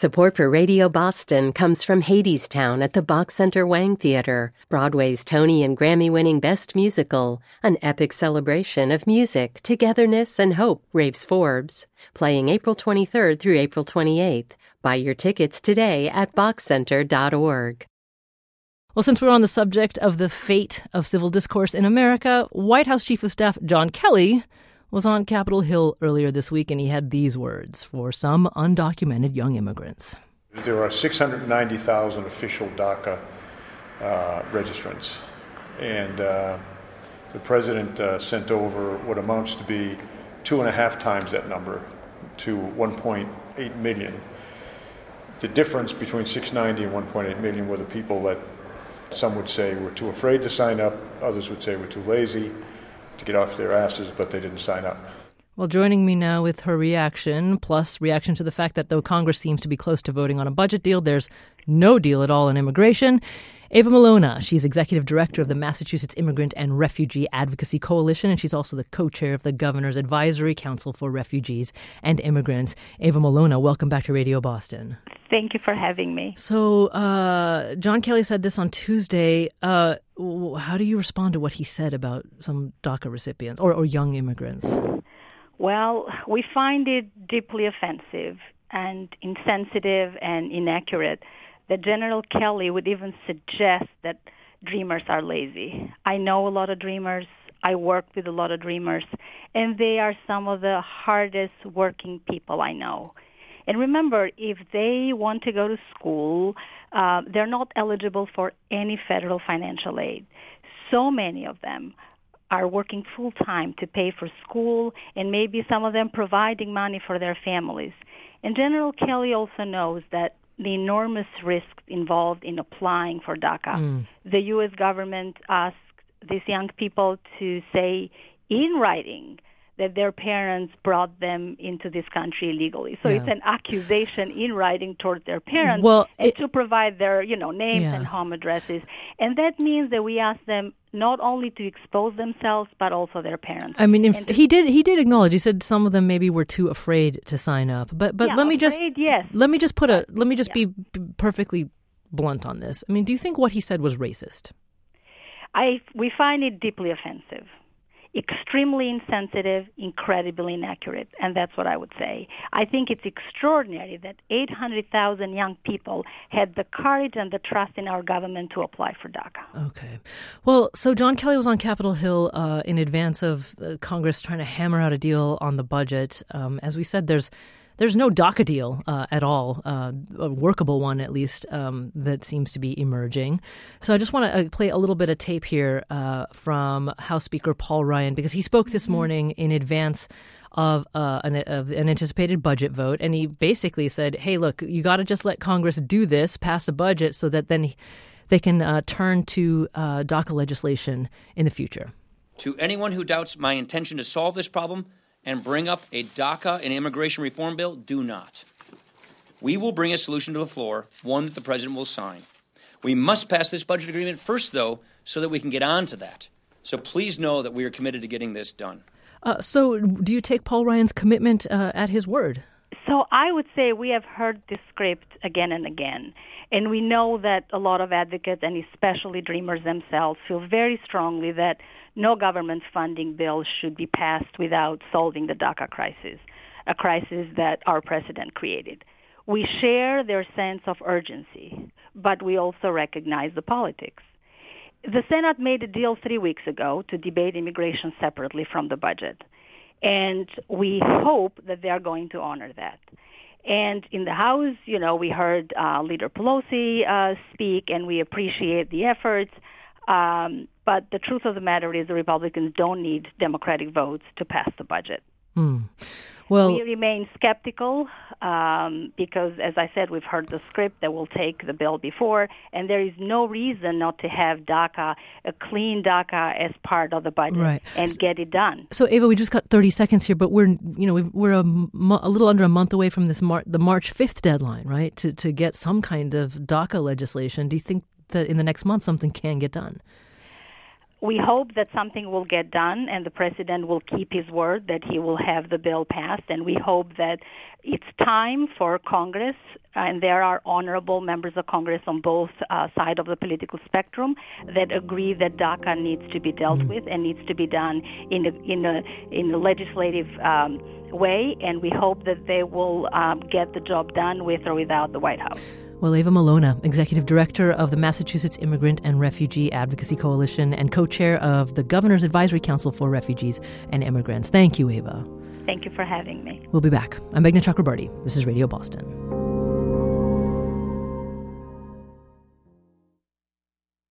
Support for Radio Boston comes from Hadestown at the Bach Center Wang Theater, Broadway's Tony and Grammy-winning Best Musical, an epic celebration of music, togetherness, and hope, raves Forbes. Playing April 23rd through April 28th. Buy your tickets today at bachcenter.org. Well, since we're on the subject of the fate of civil discourse in America, White House Chief of Staff John Kelly was on Capitol Hill earlier this week, and he had these words for some undocumented young immigrants. There are 690,000 official DACA registrants, and the president sent over what amounts to be 2.5 times that number to 1.8 million. The difference between 690 and 1.8 million were the people that some would say were too afraid to sign up, others would say were too lazy to get off their asses, but they didn't sign up. Well, joining me now with her reaction, plus reaction to the fact that though Congress seems to be close to voting on a budget deal, there's no deal at all on immigration. Ava Malona, she's executive director of the Massachusetts Immigrant and Refugee Advocacy Coalition, and she's also the co-chair of the Governor's Advisory Council for Refugees and Immigrants. Ava Malona, welcome back to Radio Boston. Thank you for having me. So John Kelly said this on Tuesday. How do you respond to what he said about some DACA recipients or young immigrants? Well, we find it deeply offensive and insensitive and inaccurate that General Kelly would even suggest that dreamers are lazy. I know a lot of dreamers. I work with a lot of dreamers, and they are some of the hardest working people I know. And remember, if they want to go to school, they're not eligible for any federal financial aid. So many of them are working full-time to pay for school, and maybe some of them providing money for their families. And General Kelly also knows that the enormous risks involved in applying for DACA. The U.S. government asked these young people to say in writing that their parents brought them into this country illegally. So it's an accusation in writing towards their parents to provide their, names and home addresses. And that means that we ask them not only to expose themselves, but also their parents. I mean, he did acknowledge. He said some of them maybe were too afraid to sign up. But let me just be perfectly blunt on this. I mean, do you think what he said was racist? We find it deeply offensive. Extremely insensitive, incredibly inaccurate, and that's what I would say. I think it's extraordinary that 800,000 young people had the courage and the trust in our government to apply for DACA. Okay. Well, so John Kelly was on Capitol Hill in advance of Congress trying to hammer out a deal on the budget. As we said, there's no DACA deal at all, a workable one at least, that seems to be emerging. So I just want to play a little bit of tape here from House Speaker Paul Ryan, because he spoke this morning in advance of an anticipated budget vote, and he basically said, hey, look, you got to just let Congress do this, pass a budget, so that then they can turn to DACA legislation in the future. To anyone who doubts my intention to solve this problem and bring up a DACA and immigration reform bill, do not. We will bring a solution to the floor, one that the president will sign. We must pass this budget agreement first, though, so that we can get on to that. So please know that we are committed to getting this done. So do you take Paul Ryan's commitment at his word? So I would say we have heard this script again and again. And we know that a lot of advocates, and especially dreamers themselves, feel very strongly that no government funding bill should be passed without solving the DACA crisis, a crisis that our president created. We share their sense of urgency, but we also recognize the politics. The Senate made a deal 3 weeks ago to debate immigration separately from the budget, and we hope that they are going to honor that. And in the House, we heard Leader Pelosi speak, and we appreciate the efforts. But the truth of the matter is the Republicans don't need Democratic votes to pass the budget. Well, we remain skeptical because, as I said, we've heard the script that will take the bill before, and there is no reason not to have DACA, a clean DACA, as part of the budget and get it done. So, Ava, we just got 30 seconds here, but we're a little under a month away from this the March 5th deadline, right? To get some kind of DACA legislation. Do you think that in the next month something can get done? we hope that something will get done and the president will keep his word that he will have the bill passed. And we hope that it's time for Congress, and there are honorable members of Congress on both sides of the political spectrum that agree that DACA needs to be dealt with and needs to be done in a legislative way. And we hope that they will get the job done with or without the White House. Well, Eva Malona, Executive Director of the Massachusetts Immigrant and Refugee Advocacy Coalition and co-chair of the Governor's Advisory Council for Refugees and Immigrants. Thank you, Eva. Thank you for having me. We'll be back. I'm Meghna Chakrabarti. This is Radio Boston.